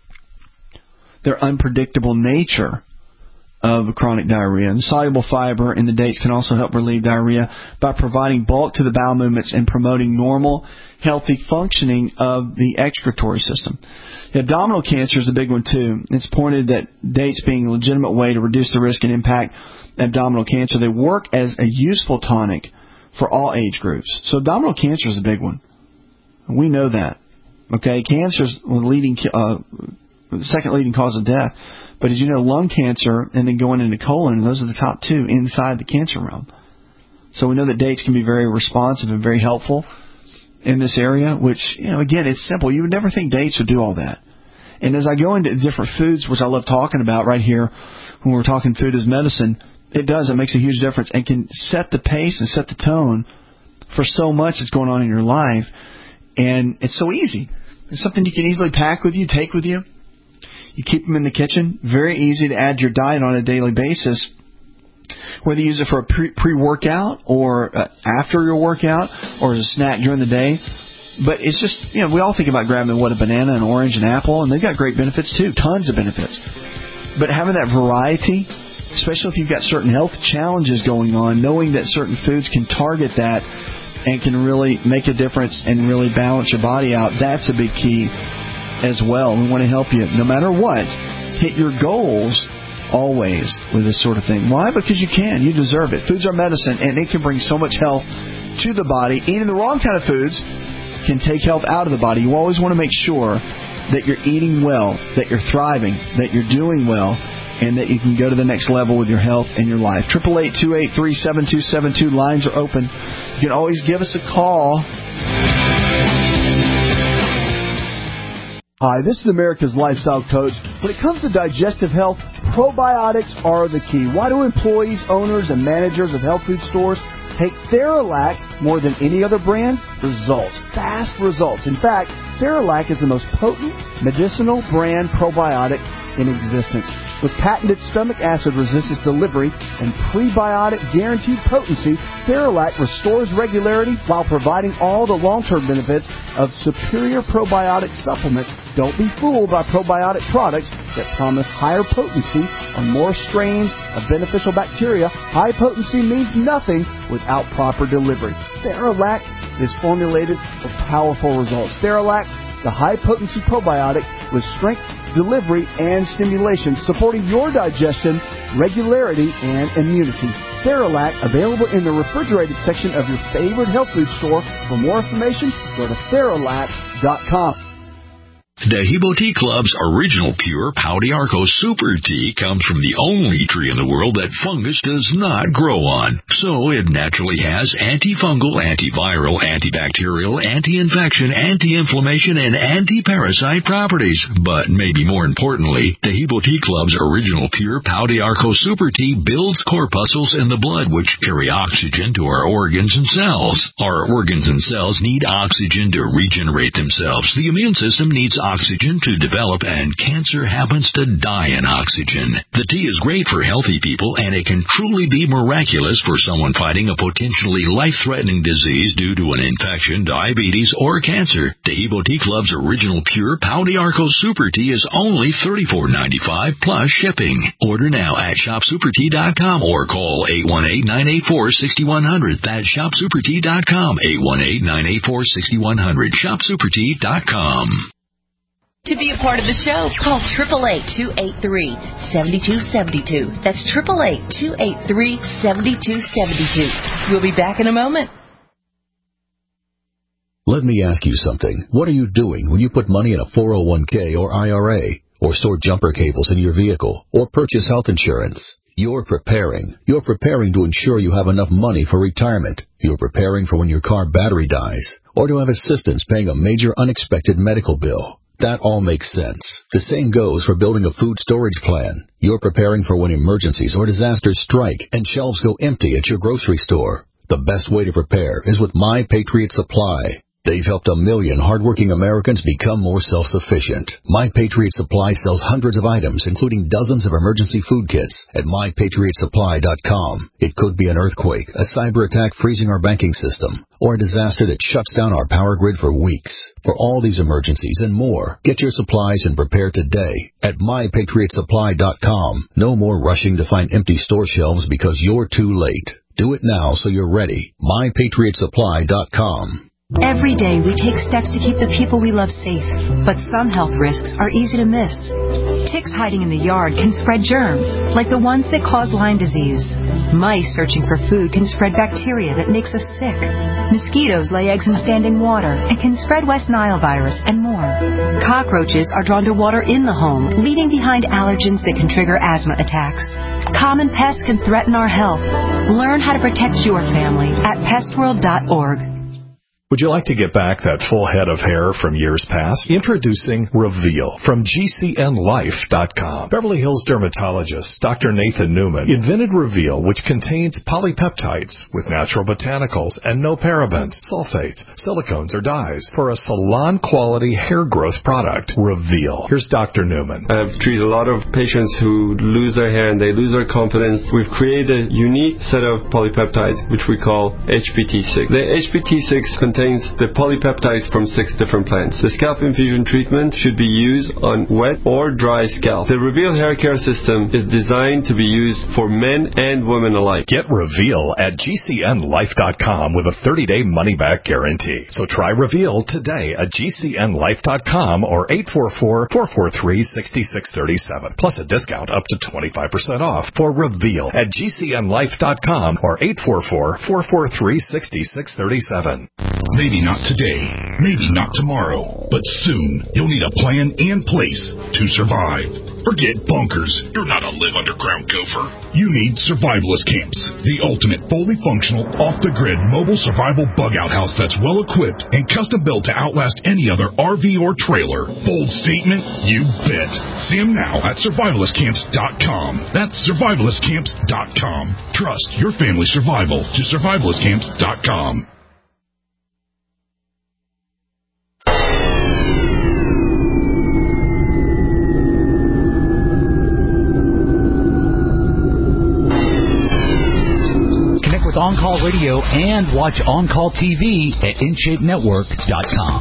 their unpredictable nature of chronic diarrhea. And soluble fiber in the dates can also help relieve diarrhea by providing bulk to the bowel movements and promoting normal, healthy functioning of the excretory system. The abdominal cancer is a big one too. It's pointed that dates being a legitimate way to reduce the risk and impact abdominal cancer. They work as a useful tonic for all age groups. So abdominal cancer is a big one. We know that. Okay, cancer is the leading, uh, the second leading cause of death. But as you know, lung cancer and then going into colon, those are the top two inside the cancer realm. So we know that dates can be very responsive and very helpful in this area, which, you know, again, it's simple. You would never think dates would do all that. And as I go into different foods, which I love talking about right here when we're talking food as medicine, it does. It makes a huge difference and can set the pace and set the tone for so much that's going on in your life. And it's so easy. It's something you can easily pack with you, take with you. You keep them in the kitchen. Very easy to add to your diet on a daily basis, whether you use it for a pre- pre-workout or uh, after your workout or as a snack during the day. But it's just, you know, we all think about grabbing, what, a banana, an orange, an apple, and they've got great benefits too, tons of benefits. But having that variety, especially if you've got certain health challenges going on, knowing that certain foods can target that and can really make a difference and really balance your body out, that's a big key as well. We want to help you, no matter what, hit your goals always with this sort of thing. Why? Because you can. You deserve it. Foods are medicine, and it can bring so much health to the body. Eating the wrong kind of foods can take health out of the body. You always want to make sure that you're eating well, that you're thriving, that you're doing well, and that you can go to the next level with your health and your life. eight eight eight, two eight three, seven two seven two. Lines are open. You can always give us a call. Hi, this is America's Lifestyle Coach. When it comes to digestive health, probiotics are the key. Why do employees, owners, and managers of health food stores take Theralac more than any other brand? Results. Fast results. In fact, Theralac is the most potent medicinal brand probiotic in existence. With patented stomach acid resistance delivery and prebiotic guaranteed potency, Theralac restores regularity while providing all the long-term benefits of superior probiotic supplements. Don't be fooled by probiotic products that promise higher potency or more strains of beneficial bacteria. High potency means nothing without proper delivery. Theralac is formulated for powerful results. Theralac, the high-potency probiotic with strength, delivery, and stimulation, supporting your digestion, regularity, and immunity. Theralac, available in the refrigerated section of your favorite health food store. For more information, go to Theralac dot com. Dehibo Tea Club's original pure Pau d'Arco Super Tea comes from the only tree in the world that fungus does not grow on. So it naturally has antifungal, antiviral, antibacterial, anti-infection, anti-inflammation, and anti-parasite properties. But maybe more importantly, Dehibo Tea Club's original pure Pau d'Arco Super Tea builds corpuscles in the blood which carry oxygen to our organs and cells. Our organs and cells need oxygen to regenerate themselves. The immune system needs oxygen to develop, and cancer happens to die in oxygen. The tea is great for healthy people, and it can truly be miraculous for someone fighting a potentially life-threatening disease due to an infection, diabetes, or cancer. Dehibo Tea Club's original pure Pau d'Arco Super Tea is only thirty-four dollars and ninety-five cents plus shipping. Order now at shop super tea dot com or call eight one eight, nine eight four, six one zero zero. That's shop super tea dot com, eight one eight, nine eight four, six one zero zero, shop super tea dot com. To be a part of the show, call eight eight eight, two eight three, seven two seven two. That's eight eight eight, two eight three, seven two seven two. We'll be back in a moment. Let me ask you something. What are you doing when you put money in a four oh one k or I R A, or store jumper cables in your vehicle, or purchase health insurance? You're preparing. You're preparing to ensure you have enough money for retirement. You're preparing for when your car battery dies, or to have assistance paying a major unexpected medical bill. That all makes sense. The same goes for building a food storage plan. You're preparing for when emergencies or disasters strike and shelves go empty at your grocery store. The best way to prepare is with My Patriot Supply. They've helped a million hardworking Americans become more self-sufficient. My Patriot Supply sells hundreds of items, including dozens of emergency food kits at my patriot supply dot com. It could be an earthquake, a cyber attack freezing our banking system, or a disaster that shuts down our power grid for weeks. For all these emergencies and more, get your supplies and prepare today at my patriot supply dot com. No more rushing to find empty store shelves because you're too late. Do it now so you're ready. my patriot supply dot com. Every day we take steps to keep the people we love safe, but some health risks are easy to miss. Ticks hiding in the yard can spread germs, like the ones that cause Lyme disease. Mice searching for food can spread bacteria that makes us sick. Mosquitoes lay eggs in standing water and can spread West Nile virus and more. Cockroaches are drawn to water in the home, leaving behind allergens that can trigger asthma attacks. Common pests can threaten our health. Learn how to protect your family at pest world dot org. Would you like to get back that full head of hair from years past? Introducing Reveal from G C N life dot com. Beverly Hills dermatologist Doctor Nathan Newman invented Reveal, which contains polypeptides with natural botanicals and no parabens, sulfates, silicones, or dyes for a salon-quality hair growth product. Reveal. Here's Doctor Newman. I've treated a lot of patients who lose their hair and they lose their confidence. We've created a unique set of polypeptides, which we call H P T six. The H P T six contains contains the polypeptides from six different plants. The scalp infusion treatment should be used on wet or dry scalp. The Reveal hair care system is designed to be used for men and women alike. Get Reveal at G C N life dot com with a thirty-day money-back guarantee. So try Reveal today at G C N life dot com or eight four four, four four three, six six three seven. Plus a discount up to twenty-five percent off for Reveal at G C N life dot com or eight four four, four four three, six six three seven. Maybe not today, maybe not tomorrow, but soon you'll need a plan and place to survive. Forget bunkers. You're not a live underground gopher. You need Survivalist Camps, the ultimate fully functional, off-the-grid mobile survival bug-out house that's well-equipped and custom-built to outlast any other R V or trailer. Bold statement? You bet. See them now at survivalist camps dot com. That's survivalist camps dot com. Trust your family's survival to survivalist camps dot com. On Call Radio and watch On Call T V at in shape network dot com.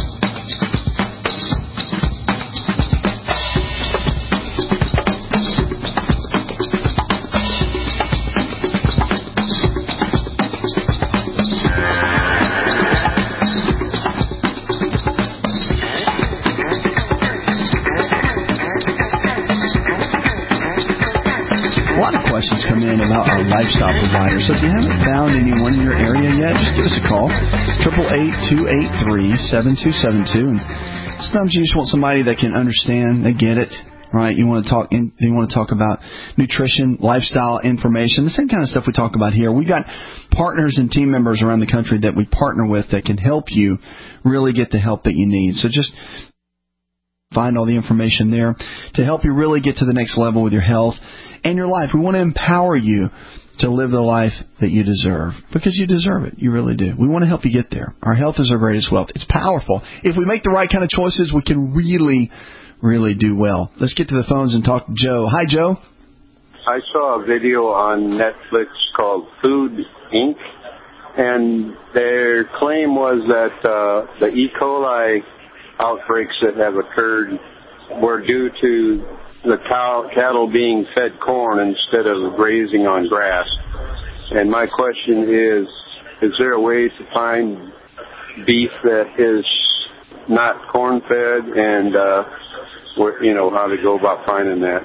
About our lifestyle provider. So if you haven't found anyone in your area yet, just give us a call. eight eight eight, two eight three, seven two seven two. And sometimes you just want somebody that can understand, they get it, right? You want to talk in, you want to talk about nutrition, lifestyle information, the same kind of stuff we talk about here. We've got partners and team members around the country that we partner with that can help you really get the help that you need. So just find all the information there to help you really get to the next level with your health and your life. We want to empower you to live the life that you deserve, because you deserve it. You really do. We want to help you get there. Our health is our greatest wealth. It's powerful. If we make the right kind of choices, we can really, really do well. Let's get to the phones and talk to Joe. Hi, Joe. I saw a video on Netflix called Food Incorporated, and their claim was that uh, the E. coli outbreaks that have occurred were due to the cow, cattle being fed corn instead of grazing on grass. And my question is, is there a way to find beef that is not corn-fed, and, uh, where, you know, how to go about finding that?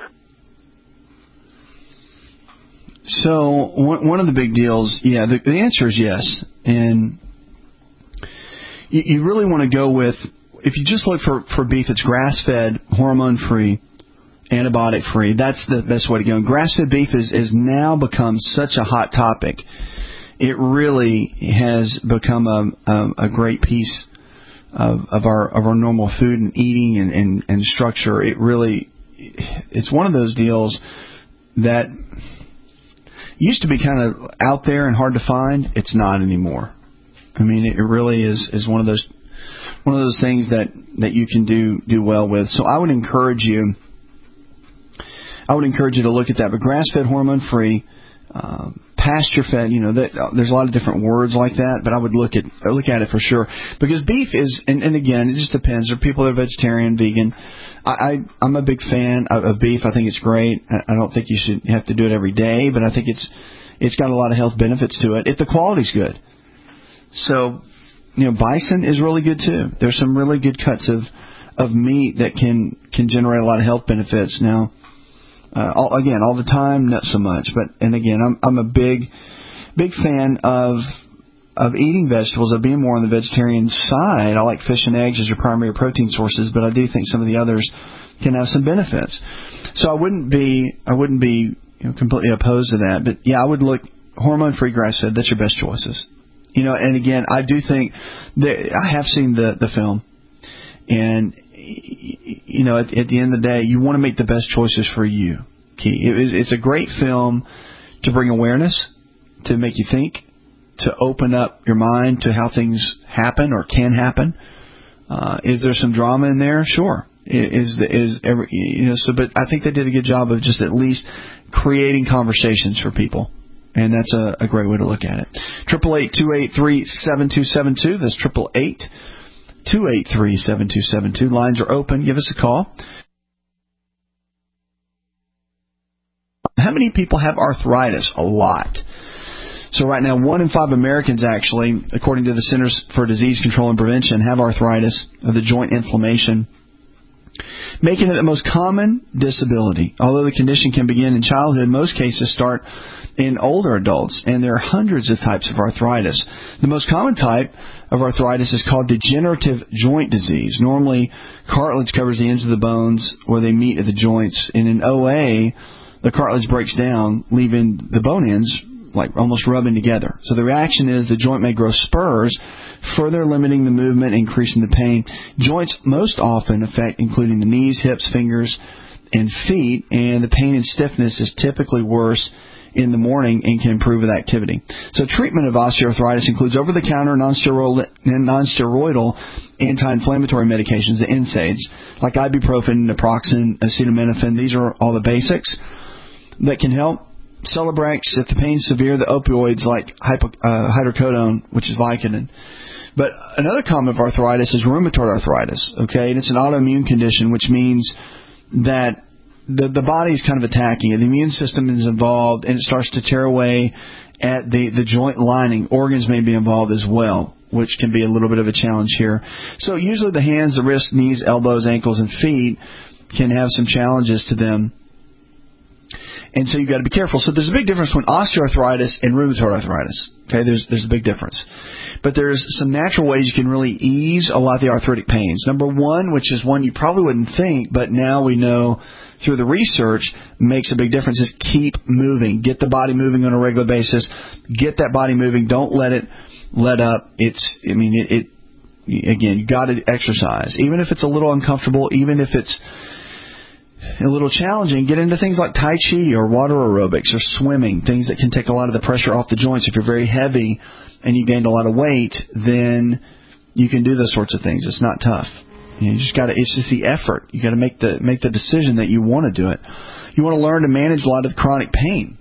So one, one of the big deals, yeah, the, the answer is yes. And you, you really want to go with, if you just look for, for beef that's grass-fed, hormone-free, antibiotic-free, that's the best way to go. And grass-fed beef is, is now become such a hot topic. It really has become a, a, a great piece of, of our of our normal food and eating and, and, and structure. It really, it's one of those deals that used to be kind of out there and hard to find. It's not anymore. I mean, it really is, is one of those one of those things that, that you can do do well with. So I would encourage you. I would encourage you to look at that. But grass-fed, hormone-free, uh, pasture-fed, you know, that, uh, there's a lot of different words like that. But I would look at look at it for sure, because beef is, and, and again, it just depends. There are people that are vegetarian, vegan. I, I I'm a big fan of, of beef. I think it's great. I, I don't think you should have to do it every day, but I think it's it's got a lot of health benefits to it if the quality's good. So, you know, bison is really good too. There's some really good cuts of of meat that can can generate a lot of health benefits. Now, Uh, all, again, all the time, not so much. But and again, I'm I'm a big, big fan of of eating vegetables, of being more on the vegetarian side. I like fish and eggs as your primary protein sources, but I do think some of the others can have some benefits. So I wouldn't be I wouldn't be you know, completely opposed to that. But yeah, I would look hormone-free grass-fed. That's your best choices. You know, and again, I do think that I have seen the the film, and you know, at, at the end of the day, you want to make the best choices for you. It, it's a great film to bring awareness, to make you think, to open up your mind to how things happen or can happen. Uh, is there some drama in there? Sure. Is is every, you know? So, but I think they did a good job of just at least creating conversations for people. And that's a, a great way to look at it. Triple eight two eight three seven two seven two. That's triple eight two eight three seven two seven two. Lines are open. Give us a call. How many people have arthritis? A lot. So right now, one in five Americans actually, according to the Centers for Disease Control and Prevention, have arthritis, or the joint inflammation, making it the most common disability. Although the condition can begin in childhood, most cases start in older adults, and there are hundreds of types of arthritis. The most common type of arthritis is called degenerative joint disease. Normally, cartilage covers the ends of the bones where they meet at the joints, and in O A, the cartilage breaks down, leaving the bone ends like almost rubbing together. So the reaction is the joint may grow spurs, further limiting the movement, increasing the pain. Joints most often affect including the knees, hips, fingers, and feet, and the pain and stiffness is typically worse in the morning and can improve with activity. So treatment of osteoarthritis includes over-the-counter non-steroidal, non-steroidal anti-inflammatory medications, the N SAIDs, like ibuprofen, naproxen, acetaminophen. These are all the basics that can help. Celebrex, if the pain's severe, the opioids like hypo, uh, hydrocodone, which is Vicodin. But another common of arthritis is rheumatoid arthritis, okay? And it's an autoimmune condition, which means that the, the body is kind of attacking it. The immune system is involved, and it starts to tear away at the, the joint lining. Organs may be involved as well, which can be a little bit of a challenge here. So usually the hands, the wrists, knees, elbows, ankles, and feet can have some challenges to them. And so you've got to be careful. So there's a big difference between osteoarthritis and rheumatoid arthritis. Okay, there's there's a big difference. But there's some natural ways you can really ease a lot of the arthritic pains. Number one, which is one you probably wouldn't think, but now we know through the research makes a big difference, is keep moving. Get the body moving on a regular basis. Get that body moving. Don't let it let up. It's, I mean, it, it again, you got to exercise. Even if it's a little uncomfortable, even if it's a little challenging, get into things like Tai Chi or water aerobics or swimming, things that can take a lot of the pressure off the joints. If you're very heavy and you gained a lot of weight, then you can do those sorts of things. It's not tough. You just got to. It's just the effort. You got to make the make the decision that you want to do it. You want to learn to manage a lot of the chronic pain.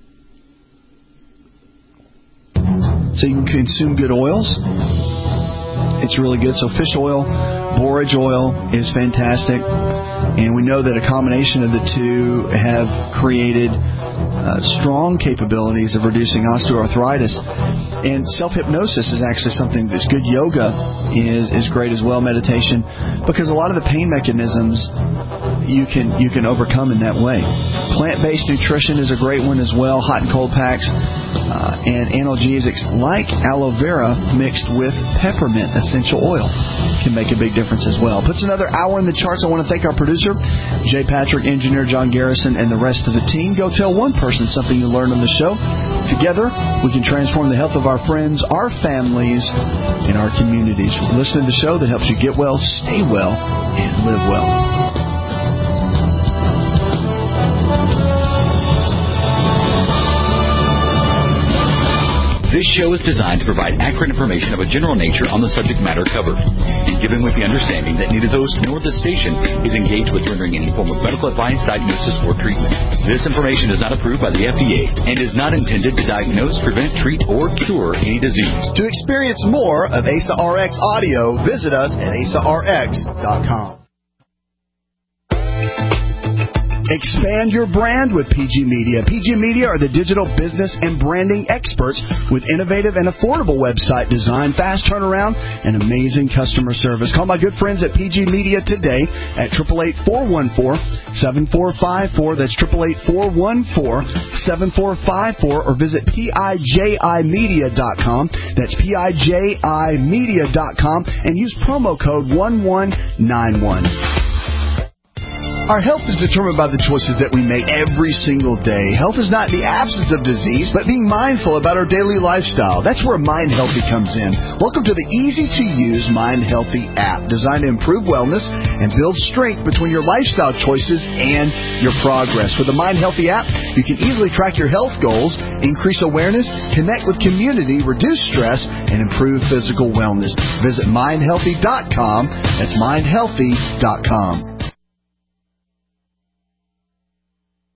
So you can consume good oils. It's really good. So fish oil, borage oil is fantastic. And we know that a combination of the two have created uh, strong capabilities of reducing osteoarthritis. And self-hypnosis is actually something that's good. Yoga is, is great as well, meditation, because a lot of the pain mechanisms you can you can overcome in that way. Plant-based nutrition is a great one as well. Hot and cold packs uh, and analgesics like aloe vera mixed with peppermint essential oil can make a big difference as well. Puts another hour in the charts. I want to thank our producer, Jay Patrick, engineer John Garrison, and the rest of the team. Go tell one person something you learned on the show. Together, we can transform the health of our friends, our families, and our communities. Listen to the show that helps you get well, stay well, and live well. This show is designed to provide accurate information of a general nature on the subject matter covered, and given with the understanding that neither those nor the station is engaged with rendering any form of medical advice, diagnosis, or treatment. This information is not approved by the F D A and is not intended to diagnose, prevent, treat, or cure any disease. To experience more of A S A R X audio, visit us at A S A R X dot com. Expand your brand with P G Media. P G Media are the digital business and branding experts with innovative and affordable website design, fast turnaround, and amazing customer service. Call my good friends at P G Media today at eight eight eight, four one four, seven four five four. That's eight eight eight, four one four, seven four five four, or visit P I J I media dot com. That's P I J I media dot com and use promo code one one nine one. Our health is determined by the choices that we make every single day. Health is not the absence of disease, but being mindful about our daily lifestyle. That's where Mind Healthy comes in. Welcome to the easy-to-use Mind Healthy app, designed to improve wellness and build strength between your lifestyle choices and your progress. With the Mind Healthy app, you can easily track your health goals, increase awareness, connect with community, reduce stress, and improve physical wellness. Visit mind healthy dot com. That's mind healthy dot com.